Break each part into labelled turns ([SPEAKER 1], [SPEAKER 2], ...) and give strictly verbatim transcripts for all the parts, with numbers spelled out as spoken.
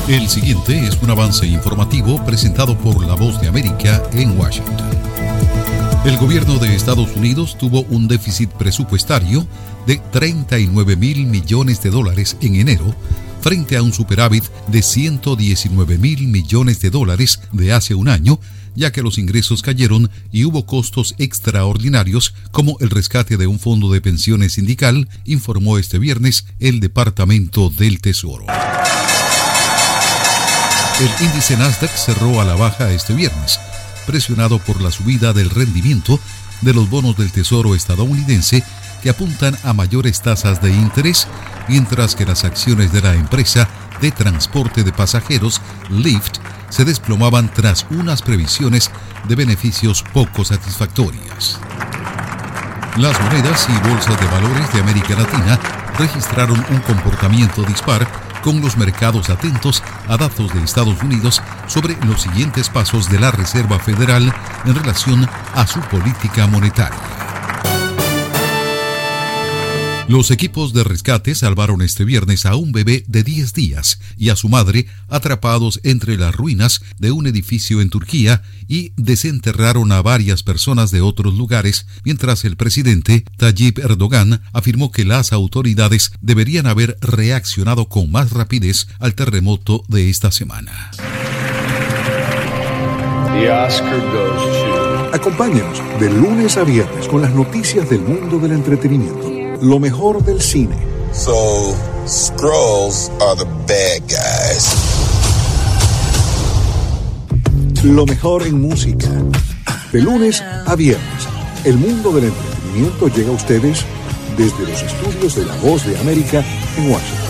[SPEAKER 1] El siguiente es un avance informativo presentado por La Voz de América en Washington. El gobierno de Estados Unidos tuvo un déficit presupuestario de treinta y nueve mil millones de dólares en enero, frente a un superávit de ciento diecinueve mil millones de dólares de hace un año, ya que los ingresos cayeron y hubo costos extraordinarios como el rescate de un fondo de pensiones sindical, informó este viernes el Departamento del Tesoro. El índice Nasdaq cerró a la baja este viernes, presionado por la subida del rendimiento de los bonos del Tesoro estadounidense que apuntan a mayores tasas de interés, mientras que las acciones de la empresa de transporte de pasajeros Lyft se desplomaban tras unas previsiones de beneficios poco satisfactorias. Las monedas y bolsas de valores de América Latina registraron un comportamiento dispar, con los mercados atentos a datos de Estados Unidos sobre los siguientes pasos de la Reserva Federal en relación a su política monetaria. Los equipos de rescate salvaron este viernes a un bebé de diez días y a su madre atrapados entre las ruinas de un edificio en Turquía y desenterraron a varias personas de otros lugares, mientras el presidente Tayyip Erdogan afirmó que las autoridades deberían haber reaccionado con más rapidez al terremoto de esta semana.
[SPEAKER 2] The Oscar goes to...
[SPEAKER 3] Acompáñenos de lunes a viernes con las noticias del mundo del entretenimiento. Lo mejor del cine.
[SPEAKER 4] So, Skrulls are the bad guys.
[SPEAKER 3] Lo mejor en música. De lunes a viernes, el mundo del entretenimiento llega a ustedes desde los estudios de La Voz de América en Washington.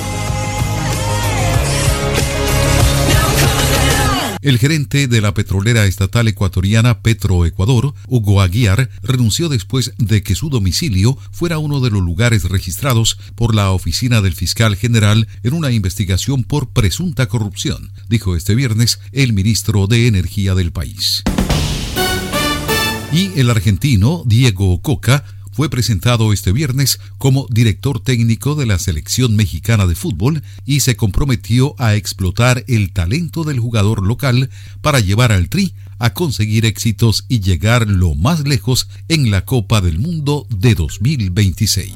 [SPEAKER 1] El gerente de la petrolera estatal ecuatoriana Petroecuador, Hugo Aguiar, renunció después de que su domicilio fuera uno de los lugares registrados por la oficina del fiscal general en una investigación por presunta corrupción, dijo este viernes el ministro de Energía del país. Y el argentino Diego Coca fue presentado este viernes como director técnico de la selección mexicana de fútbol y se comprometió a explotar el talento del jugador local para llevar al Tri a conseguir éxitos y llegar lo más lejos en la Copa del Mundo de dos mil veintiséis.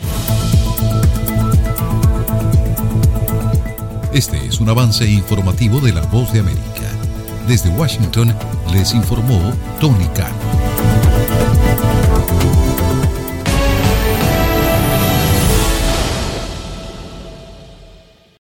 [SPEAKER 1] Este es un avance informativo de La Voz de América. Desde Washington les informó Tony Cano.